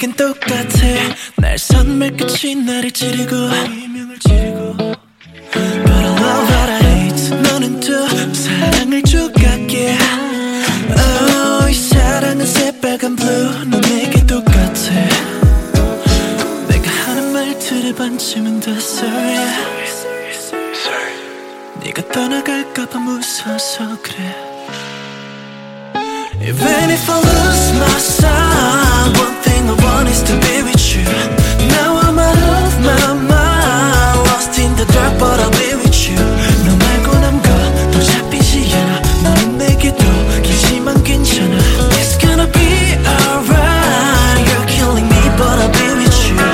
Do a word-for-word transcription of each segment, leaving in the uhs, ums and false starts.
내겐 똑같아. 날 선물 끝이 나를 찌르고 이명을 찌르고 But I love what I hate. 너는 또 사랑을 조각해. Oh, 이 사랑은 새빨간 blue. 넌 내게 똑같아. 내가 하는 말들의 반쯤은 다 sorry. 네가 떠나갈까봐 무서워서 그래. Even if I lose my soul, one thing I want is to be with you. Now I'm out of my mind, lost in the dark but I'll be with you. 너 말고 남과 또 잡히지 않아. 너는 내게도 길지만 괜찮아. It's gonna be alright. You're killing me but I'll be with you.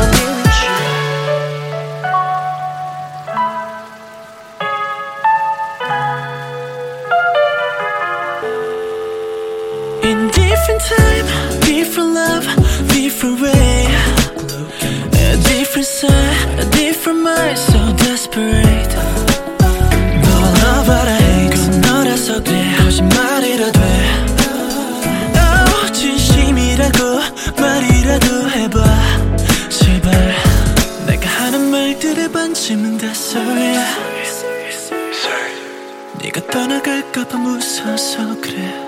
In different time, different love, different way. A different side, a different mind, so desperate. No love but I hate. 건 너라서 그래. 거짓말이라 돼. Oh, 진심이라고 말이라도 해봐 제발. 내가 하는 말들의 반쯤은 다 sorry. 네가 떠나갈까봐 무서워서 그래.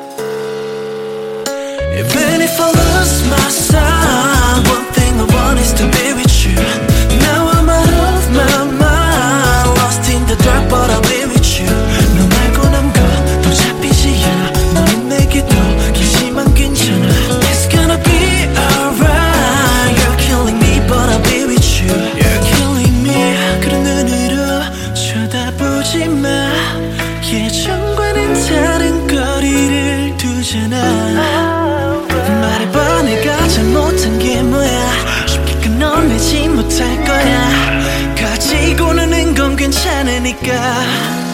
Even if I lose my soul, one thing I want is to be with you. Now I'm out of my mind, lost in the dark but I'll be with you. 너 말고 남과 또 잡히지 않아. 너는 내게도 길지만 괜찮아. It's gonna be alright. You're killing me but I'll be with you. You're killing me. 그런 눈으로 쳐다보지 마. 예전과는 다른 거리를 두잖아. 말해봐 내가 잘못한 게 뭐야. 쉽게 끊어내지 못할 거야. 가지고 노는 건 괜찮으니까.